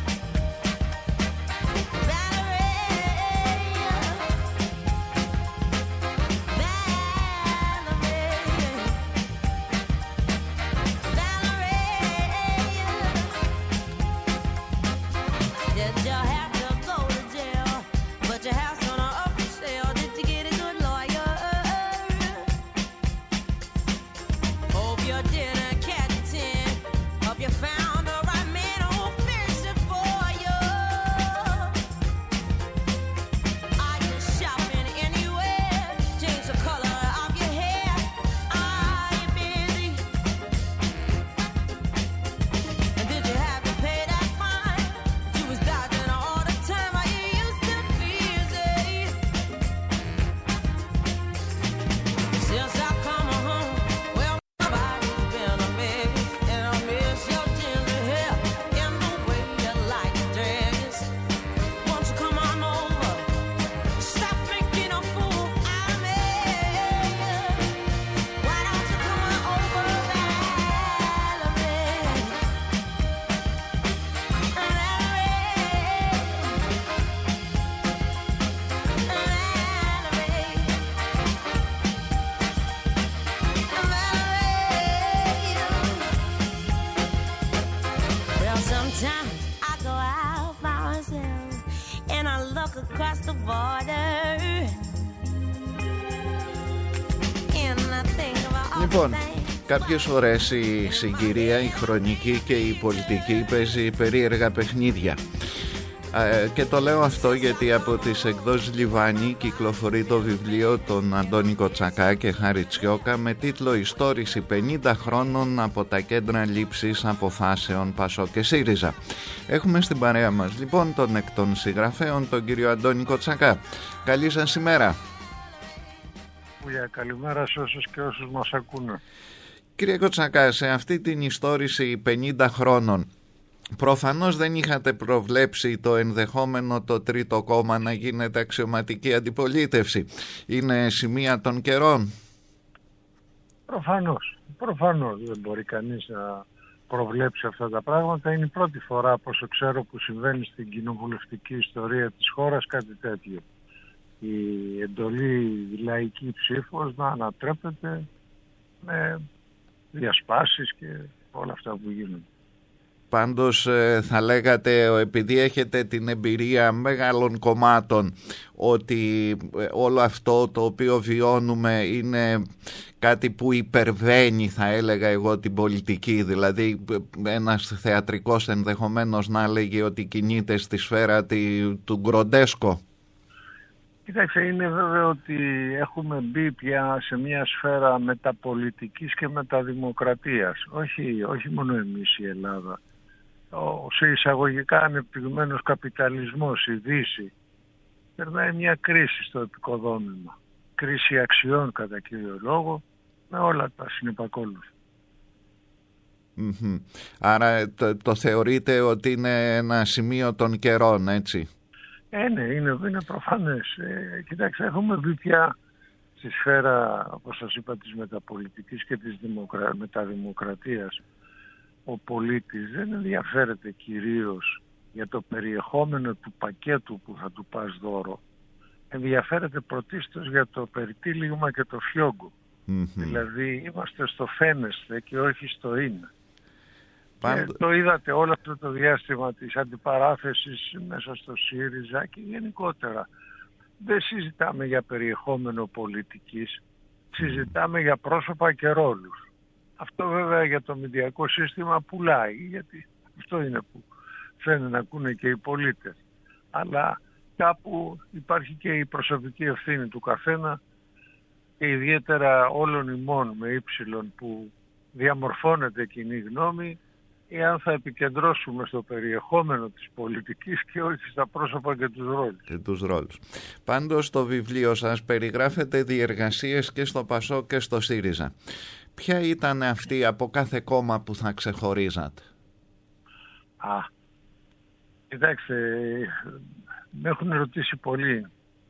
Did you have to go to jail? But your house on a up for sale. Did you get a good lawyer? Hope you didn't catch a tin. Hope you found the right man who'll fix it for you. Are you shopping anywhere? Change the color of your hair. Are you busy? And did you have to pay that fine? You was dodging all the time. Are you used to busy? Since I come home, well, my body's been a mess, and I miss your ginger hair and the way you like to dress. Won't you come on over? Stop making a fool out of me. Why don't you come on over, Valerie? Well, sometimes I go out by myself and I look across the border and I think about all Λοιπόν, the things. κάποιες φορές η συγκυρία, η χρονική και η πολιτική παίζει περίεργα παιχνίδια. Ε, και το λέω αυτό γιατί από τις εκδόσεις Λιβάνι κυκλοφορεί το βιβλίο των Αντώνη Κοτσακά και Χάρη Τσιόκα με τίτλο «Ιστόρηση πενήντα χρόνων από τα κέντρα λήψης αποφάσεων Πασόκ και ΣΥΡΙΖΑ». Έχουμε στην παρέα μας λοιπόν τον εκ των συγγραφέων, τον κύριο Αντώνη Κοτσακά. Καλή σας ημέρα. Καλημέρα σε όσους και όσους μας ακούνε. Κύριε Κοτσακά, σε αυτή την ιστόρηση πενήντα χρόνων προφανώς δεν είχατε προβλέψει το ενδεχόμενο το τρίτο κόμμα να γίνεται αξιωματική αντιπολίτευση. Είναι σημεία των καιρών. Προφανώς. Προφανώς δεν μπορεί κανείς να προβλέψει αυτά τα πράγματα. Είναι η πρώτη φορά, από όσο ξέρω, που συμβαίνει στην κοινοβουλευτική ιστορία της χώρας κάτι τέτοιο. Η εντολή λαϊκή ψήφος να ανατρέπεται με διασπάσεις και όλα αυτά που γίνονται. Πάντως θα λέγατε, επειδή έχετε την εμπειρία μεγάλων κομμάτων, ότι όλο αυτό το οποίο βιώνουμε είναι κάτι που υπερβαίνει, θα έλεγα εγώ, την πολιτική. Δηλαδή ένας θεατρικός ενδεχομένως να έλεγε ότι κινείται στη σφαίρα του γκροντέσκο. Κοιτάξτε, είναι βέβαιο ότι έχουμε μπει πια σε μια σφαίρα μεταπολιτικής και μεταδημοκρατίας. Όχι, όχι μόνο εμείς η Ελλάδα. Ο σε εισαγωγικά ανεπτυγμένος καπιταλισμός, η Δύση, περνάει μια κρίση στο επικοδόμημα. Κρίση αξιών κατά κύριο λόγο, με όλα τα συνεπακόλουθα. Mm-hmm. Άρα το, το θεωρείτε ότι είναι ένα σημείο των καιρών, έτσι? Ε, ναι, είναι, είναι προφανές. Ε, κοιτάξτε, έχουμε μπει πια στη σφαίρα, όπως σας είπα, της μεταπολιτικής και της δημοκρα... μεταδημοκρατίας. Ο πολίτης δεν ενδιαφέρεται κυρίως για το περιεχόμενο του πακέτου που θα του πας δώρο. Ενδιαφέρεται πρωτίστως για το περιτύλιγμα και το φιόγκο. Mm-hmm. Δηλαδή είμαστε στο φαίνεστε και όχι στο είναι. Πάντ... Και το είδατε όλο αυτό το διάστημα της αντιπαράθεσης μέσα στο ΣΥΡΙΖΑ και γενικότερα. Δεν συζητάμε για περιεχόμενο πολιτικής, συζητάμε για πρόσωπα και ρόλους. Αυτό βέβαια για το μηντιακό σύστημα πουλάει, γιατί αυτό είναι που φαίνεται να ακούνε και οι πολίτες. Αλλά κάπου υπάρχει και η προσωπική ευθύνη του καθένα και ιδιαίτερα όλων ημών με ύψιλον που διαμορφώνεται κοινή γνώμη, εάν θα επικεντρώσουμε στο περιεχόμενο της πολιτικής και όχι στα πρόσωπα και τους ρόλους. Και τους ρόλους. Πάντως στο βιβλίο σας περιγράφετε διεργασίες και στο ΠΑΣΟΚ και στο ΣΥΡΙΖΑ. Ποια ήταν αυτή από κάθε κόμμα που θα ξεχωρίζατε? Α, κοιτάξτε, με έχουν ρωτήσει πολύ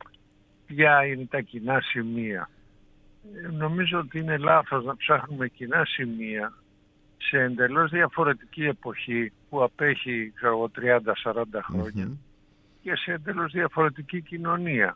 ποια είναι τα κοινά σημεία. Ε, νομίζω ότι είναι λάθος να ψάχνουμε κοινά σημεία σε εντελώς διαφορετική εποχή που απέχει τριάντα σαράντα χρόνια mm-hmm. και σε εντελώς διαφορετική κοινωνία.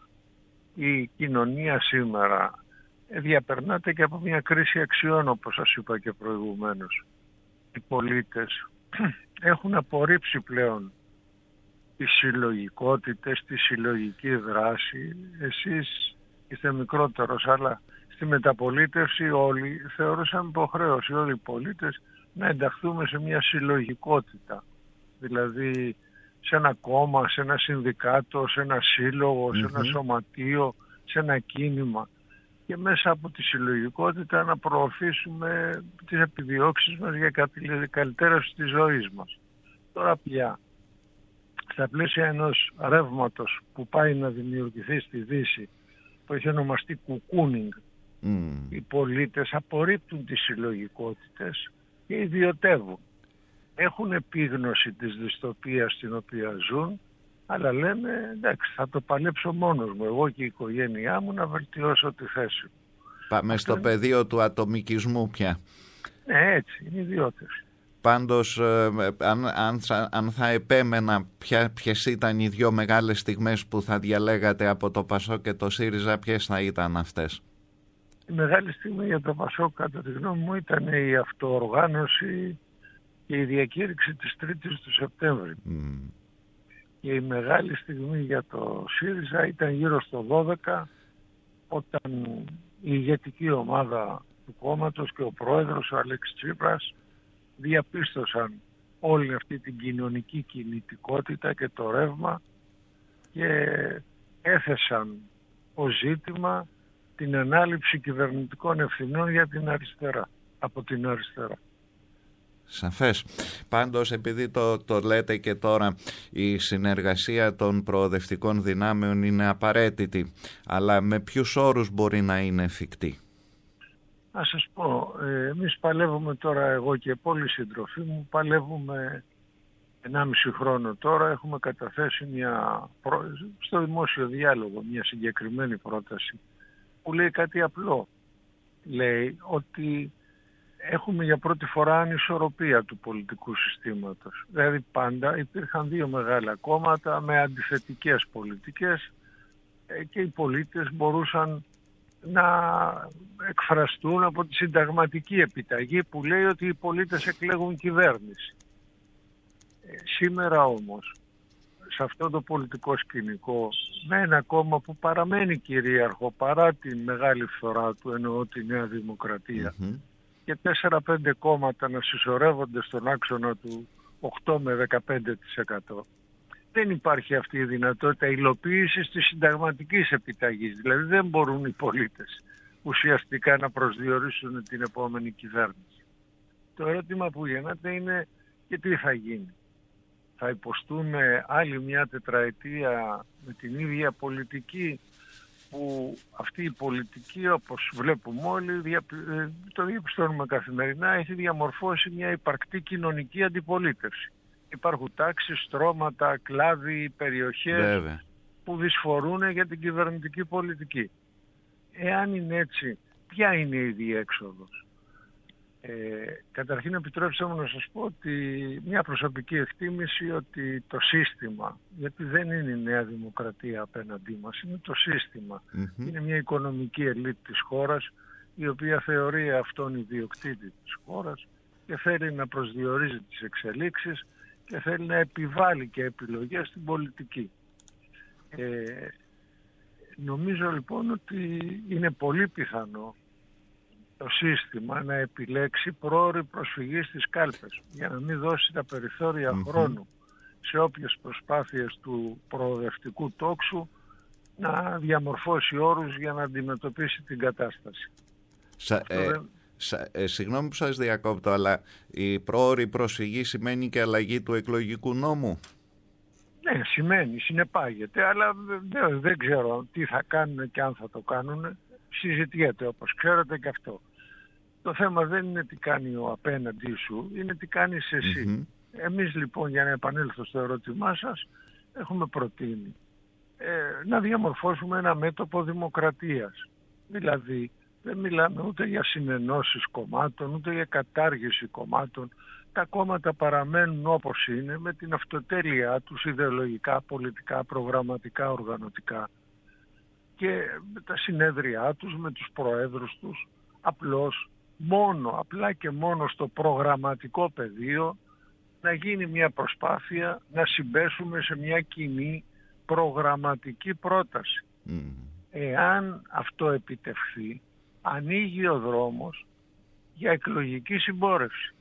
Η κοινωνία σήμερα διαπερνάται και από μια κρίση αξιών, όπως σας είπα και προηγουμένως. Οι πολίτες έχουν απορρίψει πλέον τις συλλογικότητες, τη συλλογική δράση. Εσείς είστε μικρότερος, αλλά στη μεταπολίτευση όλοι θεωρούσαν υποχρέωση, όλοι οι πολίτες, να ενταχθούμε σε μια συλλογικότητα. Δηλαδή σε ένα κόμμα, σε ένα συνδικάτο, σε ένα σύλλογο, mm-hmm. σε ένα σωματείο, σε ένα κίνημα. Και μέσα από τη συλλογικότητα να προωθήσουμε τις επιδιώξεις μας για καλύτερωση της ζωής μας. Τώρα πια, στα πλαίσια ενός ρεύματος που πάει να δημιουργηθεί στη Δύση, που έχει ονομαστεί κουκούνινγκ, mm. οι πολίτες απορρίπτουν τις συλλογικότητες και ιδιωτεύουν. Έχουν επίγνωση της δυστοπίας στην οποία ζουν, αλλά λένε εντάξει, θα το παλέψω μόνος μου, εγώ και η οικογένειά μου, να βελτιώσω τη θέση μου. Πάμε στο είναι... πεδίο του ατομικισμού πια. Ναι, έτσι, είναι ιδιώτες. Πάντως, αν, αν, αν θα επέμενα ποια, ποιες ήταν οι δύο μεγάλες στιγμές που θα διαλέγατε από το ΠΑΣΟΚ και το ΣΥΡΙΖΑ, ποιες θα ήταν αυτές? Η μεγάλη στιγμή για το ΠΑΣΟΚ, κατά τη γνώμη μου, ήταν η αυτοοργάνωση και η διακήρυξη της τρίτης του Σεπτέμβρη. Mm. Και η μεγάλη στιγμή για το ΣΥΡΙΖΑ ήταν γύρω στο δώδεκα, όταν η ηγετική ομάδα του κόμματος και ο πρόεδρος, ο Αλέξης Τσίπρας, διαπίστωσαν όλη αυτή την κοινωνική κινητικότητα και το ρεύμα και έθεσαν ως ζήτημα την ανάληψη κυβερνητικών ευθυνών για την αριστερά, από την αριστερά. Σαφές. Πάντως, επειδή το, το λέτε και τώρα, η συνεργασία των προοδευτικών δυνάμεων είναι απαραίτητη, αλλά με ποιους όρους μπορεί να είναι εφικτή? Να σας πω, ε, εμείς παλεύουμε τώρα, εγώ και πολλοί συντροφοί μου, παλεύουμε ενάμιση χρόνο τώρα, έχουμε καταθέσει μια, στο δημόσιο διάλογο μια συγκεκριμένη πρόταση που λέει κάτι απλό. Λέει ότι έχουμε για πρώτη φορά ανισορροπία του πολιτικού συστήματος. Δηλαδή πάντα υπήρχαν δύο μεγάλα κόμματα με αντιθετικές πολιτικές και οι πολίτες μπορούσαν να εκφραστούν από τη συνταγματική επιταγή που λέει ότι οι πολίτες εκλέγουν κυβέρνηση. Σήμερα όμως, σε αυτό το πολιτικό σκηνικό, με ένα κόμμα που παραμένει κυρίαρχο παρά τη μεγάλη φθορά του, εννοώ τη Νέα Δημοκρατία, mm-hmm. και τέσσερα πέντε κόμματα να συσσωρεύονται στον άξονα του οκτώ με δεκαπέντε τοις εκατό. Δεν υπάρχει αυτή η δυνατότητα υλοποίησης της συνταγματικής επιταγής. Δηλαδή δεν μπορούν οι πολίτες ουσιαστικά να προσδιορίσουν την επόμενη κυβέρνηση. Το ερώτημα που γίνεται είναι και τι θα γίνει. Θα υποστούμε άλλη μια τετραετία με την ίδια πολιτική, που αυτή η πολιτική, όπως βλέπουμε όλοι, το διαπιστώνουμε καθημερινά, έχει διαμορφώσει μια υπαρκτή κοινωνική αντιπολίτευση. Υπάρχουν τάξεις, στρώματα, κλάδοι, περιοχές Βέβαια. που δυσφορούν για την κυβερνητική πολιτική. Εάν είναι έτσι, ποια είναι η διέξοδος? Ε, καταρχήν επιτρέψτε μου να σας πω ότι μια προσωπική εκτίμηση ότι το σύστημα, γιατί δεν είναι η Νέα Δημοκρατία απέναντί μας, είναι το σύστημα. Mm-hmm. Είναι μια οικονομική ελίτ της χώρας, η οποία θεωρεί αυτόν ιδιοκτήτη της χώρας και θέλει να προσδιορίζει τις εξελίξεις και θέλει να επιβάλλει και επιλογές στην πολιτική. Ε, νομίζω λοιπόν ότι είναι πολύ πιθανό το σύστημα να επιλέξει πρόωρη προσφυγή στις κάλπες για να μην δώσει τα περιθώρια mm-hmm. χρόνου σε όποιες προσπάθειες του προοδευτικού τόξου να διαμορφώσει όρους για να αντιμετωπίσει την κατάσταση. Σα, ε, δεν... σα, ε, συγγνώμη που σας διακόπτω, αλλά η πρόωρη προσφυγή σημαίνει και αλλαγή του εκλογικού νόμου? Ναι, σημαίνει, συνεπάγεται, αλλά δεν, δεν ξέρω τι θα κάνουν και αν θα το κάνουν. Συζητιέται, όπως ξέρετε, και αυτό. Το θέμα δεν είναι τι κάνει ο απέναντί σου, είναι τι κάνεις εσύ. Mm-hmm. Εμείς λοιπόν, για να επανέλθω στο ερώτημά σας, έχουμε προτείνει ε, να διαμορφώσουμε ένα μέτωπο δημοκρατίας. Δηλαδή δεν μιλάμε ούτε για συνενώσεις κομμάτων, ούτε για κατάργηση κομμάτων. Τα κόμματα παραμένουν όπως είναι, με την αυτοτέλειά τους ιδεολογικά, πολιτικά, προγραμματικά, οργανωτικά, και με τα συνέδριά τους, με τους προέδρους τους. Απλώς μόνο, απλά και μόνο στο προγραμματικό πεδίο να γίνει μια προσπάθεια να συμπέσουμε σε μια κοινή προγραμματική πρόταση. Mm. Εάν αυτό επιτευχθεί, ανοίγει ο δρόμος για εκλογική συμπόρευση.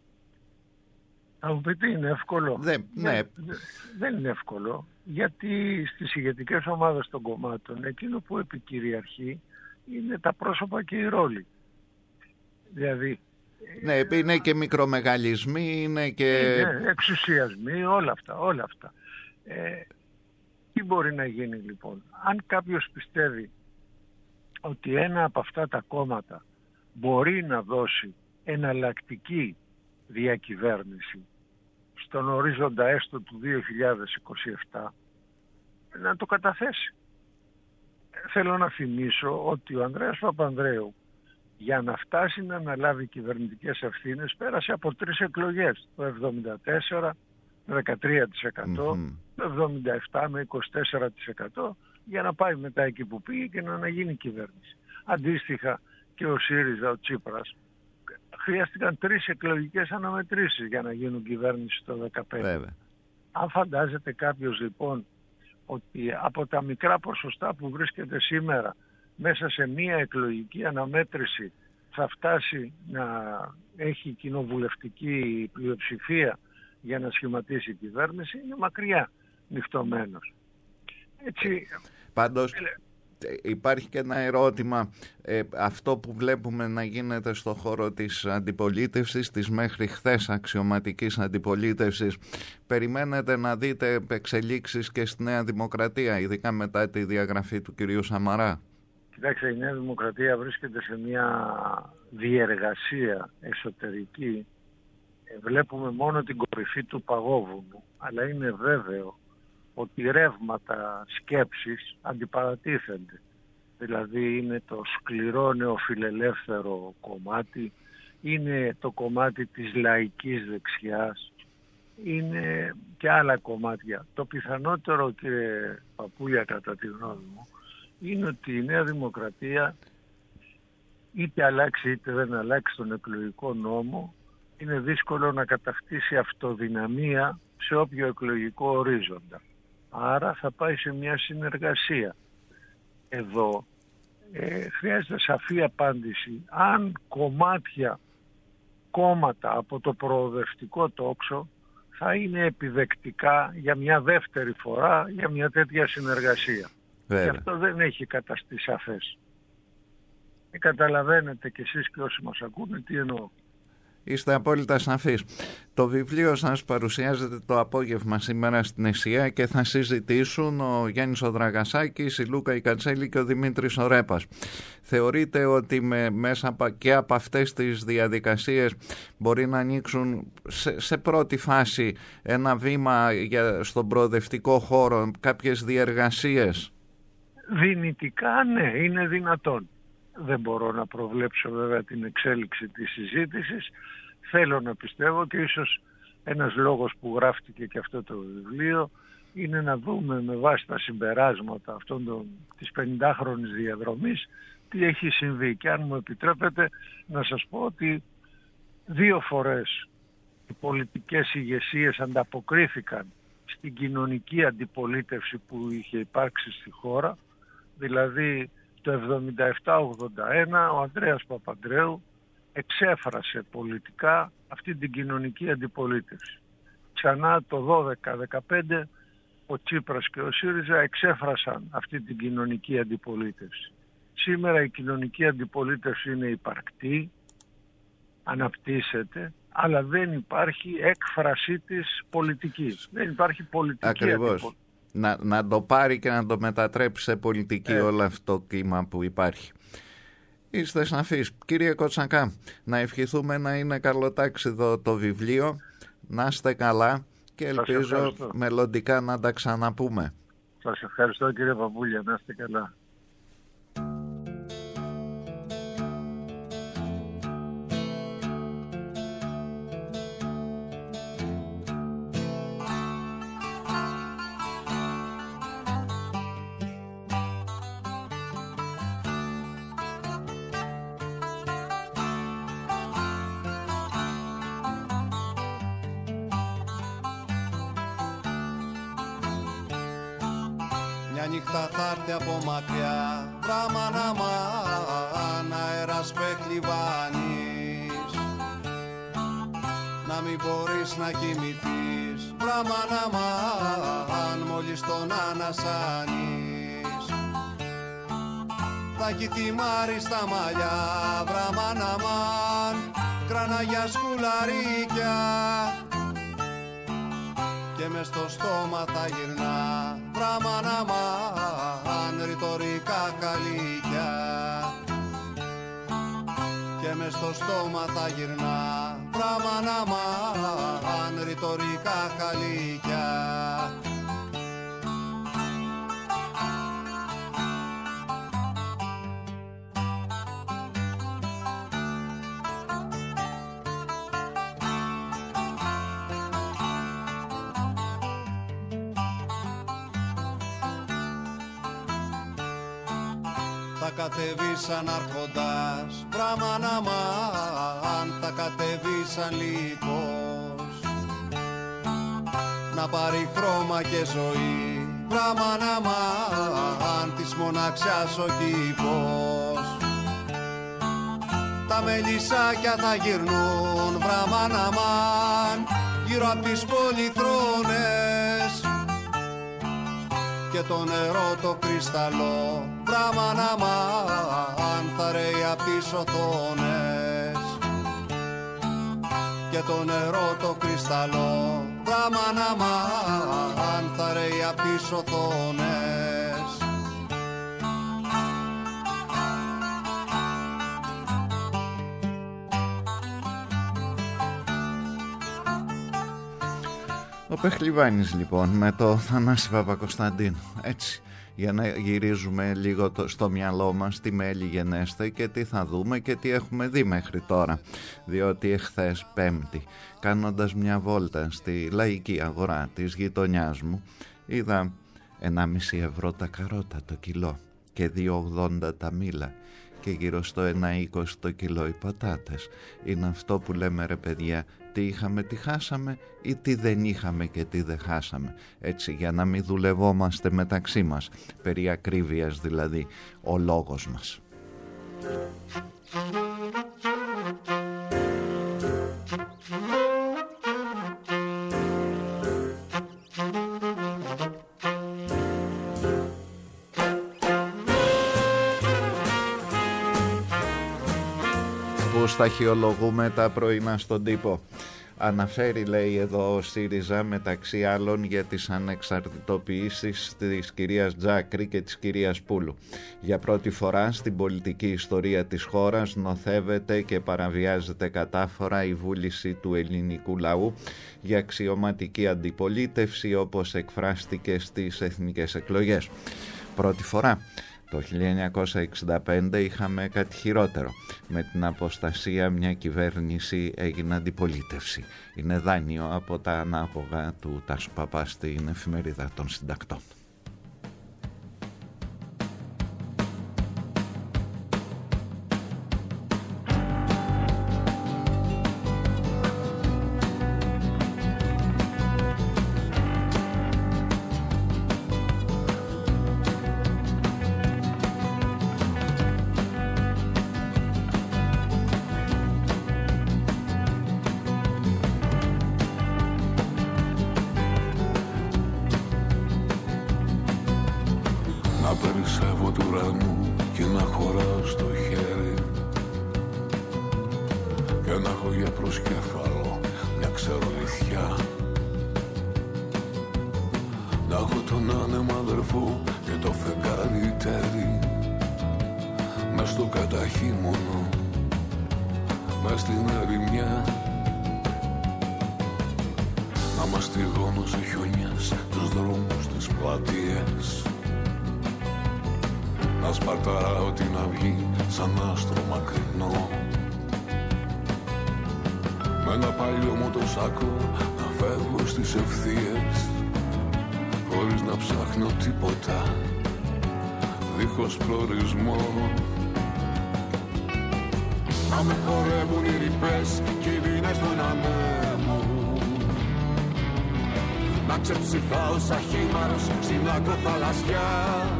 Θα μου πείτε, είναι εύκολο? Δεν, ναι. δεν, δεν είναι εύκολο, γιατί στις ηγετικές ομάδες των κομμάτων εκείνο που επικυριαρχεί είναι τα πρόσωπα και οι ρόλοι. Δηλαδή, ναι, είναι και μικρομεγαλισμοί, είναι και... Είναι εξουσιασμοί, όλα αυτά, όλα αυτά. Ε, τι μπορεί να γίνει λοιπόν? Αν κάποιος πιστεύει ότι ένα από αυτά τα κόμματα μπορεί να δώσει εναλλακτική διακυβέρνηση στον ορίζοντα έστω του δύο χιλιάδες είκοσι επτά, να το καταθέσει. Θέλω να θυμίσω ότι ο Ανδρέας Παπανδρέου, για να φτάσει να αναλάβει κυβερνητικές ευθύνες, πέρασε από τρεις εκλογές, το εβδομήντα τέσσερα με δεκατρία τοις εκατό, mm-hmm. το εβδομήντα επτά με είκοσι τέσσερα τοις εκατό, για να πάει μετά εκεί που πήγε και να αναγίνει κυβέρνηση. Αντίστοιχα και ο ΣΥΡΙΖΑ, ο Τσίπρας, χρειάστηκαν τρεις εκλογικές αναμετρήσεις για να γίνουν κυβέρνηση το δεκαπέντε. Βέβαια. Αν φαντάζεται κάποιος λοιπόν ότι από τα μικρά ποσοστά που βρίσκεται σήμερα μέσα σε μία εκλογική αναμέτρηση θα φτάσει να έχει κοινοβουλευτική πλειοψηφία για να σχηματίσει η κυβέρνηση, είναι μακριά νυχτωμένος. Έτσι... Πάντως... Υπάρχει και ένα ερώτημα, ε, αυτό που βλέπουμε να γίνεται στο χώρο της αντιπολίτευσης, της μέχρι χθες αξιωματικής αντιπολίτευσης. Περιμένετε να δείτε εξελίξεις και στη Νέα Δημοκρατία, ειδικά μετά τη διαγραφή του κυρίου Σαμαρά? Κοιτάξτε, η Νέα Δημοκρατία βρίσκεται σε μια διεργασία εσωτερική. Βλέπουμε μόνο την κορυφή του παγόβουνου, αλλά είναι βέβαιο ότι ρεύματα σκέψης αντιπαρατίθενται. Δηλαδή είναι το σκληρό νεοφιλελεύθερο κομμάτι, είναι το κομμάτι της λαϊκής δεξιάς, είναι και άλλα κομμάτια. Το πιθανότερο, κύριε Παπούλια, κατά τη γνώμη μου, είναι ότι η Νέα Δημοκρατία είτε αλλάξει είτε δεν αλλάξει τον εκλογικό νόμο, είναι δύσκολο να κατακτήσει αυτοδυναμία σε όποιο εκλογικό ορίζοντα. Άρα θα πάει σε μια συνεργασία. Εδώ ε, χρειάζεται σαφή απάντηση. Αν κομμάτια, κόμματα από το προοδευτικό τόξο θα είναι επιδεκτικά για μια δεύτερη φορά για μια τέτοια συνεργασία. Βέβαια. Και αυτό δεν έχει καταστεί σαφές. Ε, καταλαβαίνετε κι εσείς και όσοι μας ακούνε τι εννοώ. Είστε απόλυτα σαφείς. Το βιβλίο σας παρουσιάζεται το απόγευμα σήμερα στην ΕΣΥΑ και θα συζητήσουν ο Γιάννης ο Δραγασάκης, η Λούκα η Κατσέλη και ο Δημήτρης ο Ρέπας. Θεωρείτε ότι με, μέσα και από αυτές τις διαδικασίες μπορεί να ανοίξουν σε, σε πρώτη φάση ένα βήμα για, στον προοδευτικό χώρο, κάποιες διεργασίες? Δυνητικά ναι, είναι δυνατόν. Δεν μπορώ να προβλέψω βέβαια την εξέλιξη της συζήτησης. Θέλω να πιστεύω και ίσως ένας λόγος που γράφτηκε και αυτό το βιβλίο είναι να δούμε με βάση τα συμπεράσματα αυτών των, της πενηντάχρονης διαδρομής τι έχει συμβεί. Και αν μου επιτρέπετε να σας πω ότι δύο φορές οι πολιτικές ηγεσίες ανταποκρίθηκαν στην κοινωνική αντιπολίτευση που είχε υπάρξει στη χώρα, δηλαδή Το εβδομήντα επτά ογδόντα ένα ο Ανδρέας Παπανδρέου εξέφρασε πολιτικά αυτή την κοινωνική αντιπολίτευση. Ξανά το δώδεκα δεκαπέντε ο Τσίπρας και ο ΣΥΡΙΖΑ εξέφρασαν αυτή την κοινωνική αντιπολίτευση. Σήμερα η κοινωνική αντιπολίτευση είναι υπαρκτή, αναπτύσσεται, αλλά δεν υπάρχει έκφραση της πολιτικής. Δεν υπάρχει πολιτική αντιπολίτευση. Να, να το πάρει και να το μετατρέψει σε πολιτική ε. όλο αυτό το κύμα που υπάρχει. Είστε σαφείς. Κύριε Κοτσακά, να ευχηθούμε να είναι καλοτάξιδο το βιβλίο, να είστε καλά και ελπίζω μελλοντικά να τα ξαναπούμε. Σας ευχαριστώ κύριε Παπούλια, να είστε καλά. Νύχτα θα έρθει από μακριά, βράμα να μαν, αέρας πεκλιβάνεις. Να μην μπορείς να κοιμηθείς, βράμα να μαν, μόλις τον ανασάνεις. Θα έχει θυμάρει στα μαλλιά, βράμα να μαν, κράνα για σκουλαρίκια. Και μες στο στόμα θα γυρνά βράμα να μαν, ρητορικά καλύκια. Και μες στο στόμα θα γυρνά βράμα να μαν, ρητορικά καλύκια. Θα κατεβείς σαν αρχοντάς, βράμα να μαν, θα κατεβείς σαν λύκος. Να πάρει χρώμα και ζωή, βράμα να μαν, της μοναξιάς ο κήπος. Τα μελισσάκια θα γυρνούν, βράμα να μαν, γύρω απ' τις πολυθρόνες. Και το νερό το κρυσταλλό, βράμα να μαν, θα ρέει απ' τις οθόνες. Και το νερό το κρυσταλλό, βράμα να μαν, θα ρέει απ' τις οθόνες. Ο Πεχλιβάνης λοιπόν με το Θανάση Παπακοσταντίνου, έτσι, για να γυρίζουμε λίγο το, στο μυαλό μας τι μέλη γενέστε και τι θα δούμε και τι έχουμε δει μέχρι τώρα. Διότι εχθές Πέμπτη, κάνοντας μια βόλτα στη λαϊκή αγορά της γειτονιάς μου, είδα ενάμιση ευρώ τα καρότα το κιλό και δύο ογδόντα τα μήλα και γύρω στο ένα είκοσι το κιλό οι πατάτες. Είναι αυτό που λέμε ρε παιδιά, τι είχαμε, τι χάσαμε ή τι δεν είχαμε και τι δεν χάσαμε. Έτσι, για να μην δουλευόμαστε μεταξύ μας, περί ακρίβειας δηλαδή ο λόγος μας. Που σταχυολογούμε τα πρωινά στον τύπο. Αναφέρει, λέει εδώ ο ΣΥΡΙΖΑ, μεταξύ άλλων για τις ανεξαρτητοποιήσεις της κυρίας Τζάκρη και της κυρίας Πούλου. Για πρώτη φορά στην πολιτική ιστορία της χώρας νοθεύεται και παραβιάζεται κατάφορα η βούληση του ελληνικού λαού για αξιωματική αντιπολίτευση όπως εκφράστηκε στις εθνικές εκλογές. Πρώτη φορά. Το χίλια εννιακόσια εξήντα πέντε είχαμε κάτι χειρότερο. Με την αποστασία μια κυβέρνηση έγινε αντιπολίτευση. Είναι δάνειο από τα ανάγωγα του Τάσου Παπά στην εφημερίδα των συντακτών. του ουρανού και να χωράω στο χέρι και να έχω για προσκέφαλο μια ξερολιθιά, να έχω τον άνεμα αδερφό και το φεγγάρι τέρι μες στο καταχύμωνο, μες στην ερημιά, να μαστιγώνω σε χιονιές τους δρόμους, τις πλατείες, να σπαρταράω την αυγή σαν άστρο μακρινό, με ένα παλιό μοτοσάκο να φεύγω στις ευθείες χωρίς να ψάχνω τίποτα, δίχως προορισμό. Να με χορεύουν οι ρηπές και οι δίνες στον ανέμο, να ξεψυχάω σαν χήμαρος στην ακροθαλασσιά,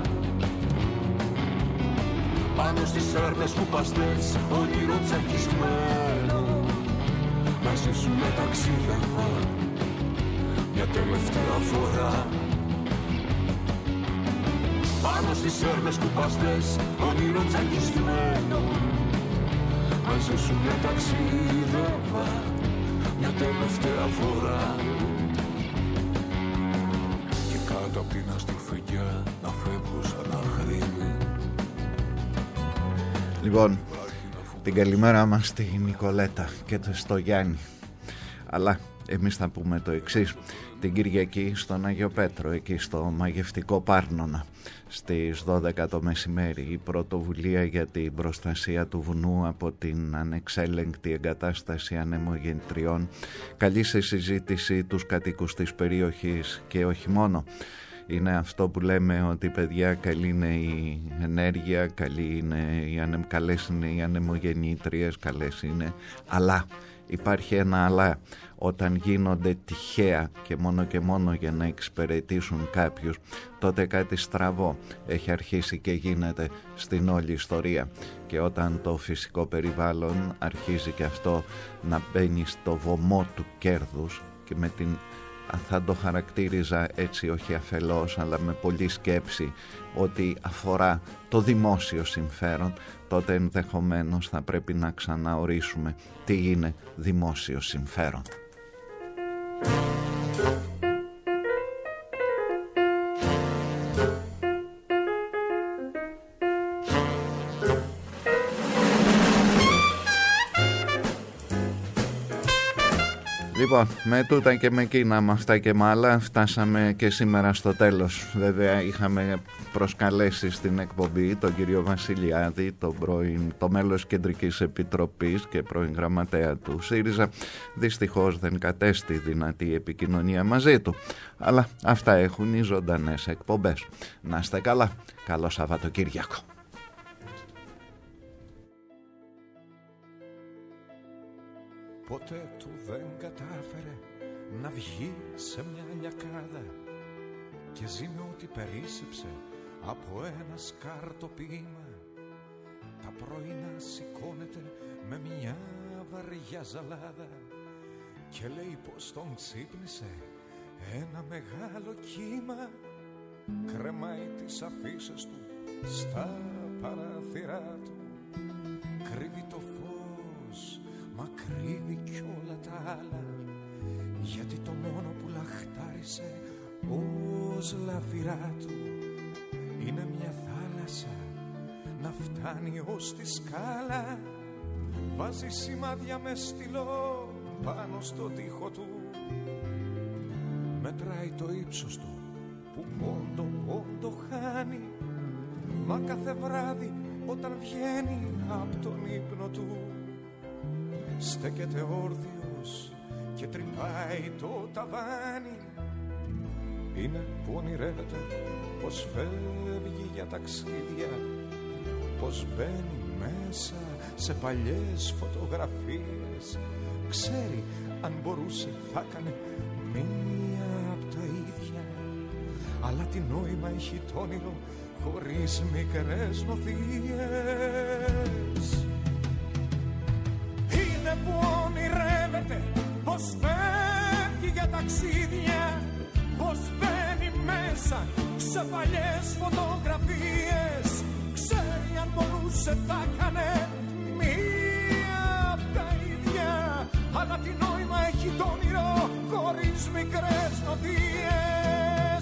πάνω στις έρνες κουπαστές όνειρο τσακισμένο, μαζί σου με ταξίδευα μια τελευταία φορά. Πάνω στις έρνες κουπαστές όνειρο τσακισμένο, μαζί σου με ταξίδευα μια τελευταία φορά. Και κάτω απ' την αστροφεγγιά να φεύγω σαν αχρήμη. Λοιπόν, την καλημέρα μας στη Νικολέτα και στο Γιάννη. Αλλά εμείς θα πούμε το εξής: την Κυριακή στον Άγιο Πέτρο, εκεί στο μαγευτικό Πάρνονα, στις δώδεκα το μεσημέρι, η πρωτοβουλία για την προστασία του βουνού από την ανεξέλεγκτη εγκατάσταση ανεμογεννητριών καλεί σε συζήτηση τους κατοίκους της περιοχής και όχι μόνο. Είναι αυτό που λέμε ότι, παιδιά, καλή είναι η ενέργεια, καλή είναι οι ανεμ, καλές είναι οι ανεμογεννήτριες, καλές είναι, αλλά υπάρχει ένα αλλά. Όταν γίνονται τυχαία και μόνο και μόνο για να εξυπηρετήσουν κάποιους, τότε κάτι στραβό έχει αρχίσει και γίνεται στην όλη ιστορία. Και όταν το φυσικό περιβάλλον αρχίζει και αυτό να μπαίνει στο βωμό του κέρδους, και με την, θα το χαρακτήριζα έτσι, όχι αφελώς αλλά με πολλή σκέψη, ότι αφορά το δημόσιο συμφέρον, τότε ενδεχομένως θα πρέπει να ξαναορίσουμε τι είναι δημόσιο συμφέρον. Λοιπόν, με τούτα και με εκείνα, με αυτά και με άλλα, φτάσαμε και σήμερα στο τέλος. Βέβαια είχαμε προσκαλέσει στην εκπομπή τον κύριο Βασιλιάδη, τον πρώην, το μέλος Κεντρικής Επιτροπής και πρώην γραμματέα του ΣΥΡΙΖΑ. Δυστυχώς δεν κατέστη δυνατή η επικοινωνία μαζί του. Αλλά αυτά έχουν οι ζωντανές εκπομπές. Να είστε καλά. Καλό Σαββατοκύριακο. Ποτέ του δεν κατάφερε να βγει σε μια λιακάδα και ζει με ό,τι περίσσεψε από ένα σκαρτοπίμα. Τα πρωινά σηκώνεται με μια βαριά ζαλάδα και λέει πως τον ξύπνησε ένα μεγάλο κύμα. Κρεμάει τις αφίσες του στα παράθυρά του, κρύβει το φως, μα κρύβει κι όλα τα άλλα, γιατί το μόνο που λαχτάρισε ως λαβυρά του είναι μια θάλασσα να φτάνει ως τη σκάλα. Βάζει σημάδια με στυλό πάνω στο τοίχο του, μετράει το ύψος του που πόντο πόντο χάνει, μα κάθε βράδυ όταν βγαίνει από τον ύπνο του στέκεται όρθιος και τρυπάει το ταβάνι. Είναι που ονειρεύεται πως φεύγει για ταξίδια, πως μπαίνει μέσα σε παλιές φωτογραφίες. Ξέρει αν μπορούσε θα έκανε μία απ' τα ίδια, αλλά τι νόημα έχει το όνειρο χωρίς μικρές νοθείες. Είναι που ονειρεύεται πως φεύγει για ταξίδια, πως μπαίνει μέσα σε παλιές φωτογραφίες. Ξέρει αν μπορούσε θα έκανε μία απ' τα ίδια. Αλλά τι νόημα έχει το όνειρο χωρίς μικρές νοδίες.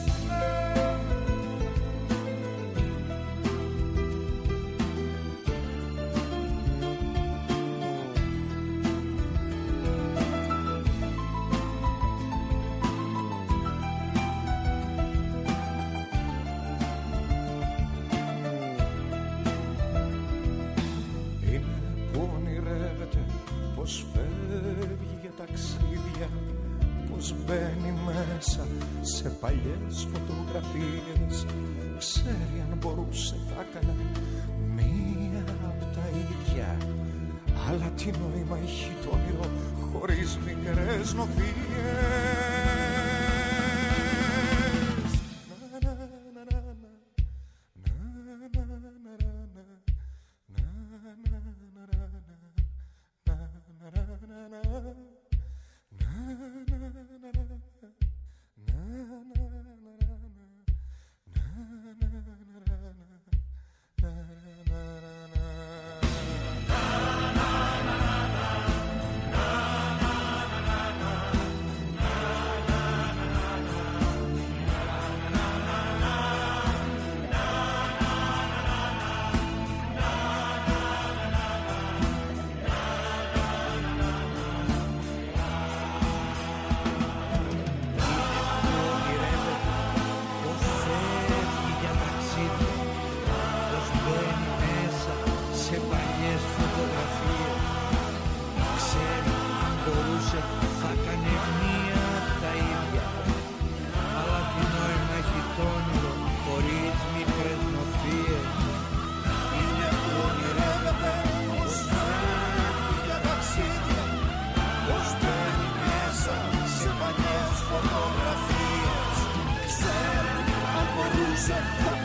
Πως φεύγει για ταξίδια, πως μπαίνει μέσα σε παλιές φωτογραφίες. Ξέρει αν μπορούσε θα έκανε μία απ' τα ίδια. Αλλά τι νόημα έχει το όνειρο χωρίς μικρές νοδίες. Fotografίες, ξέρει αν μπορούσε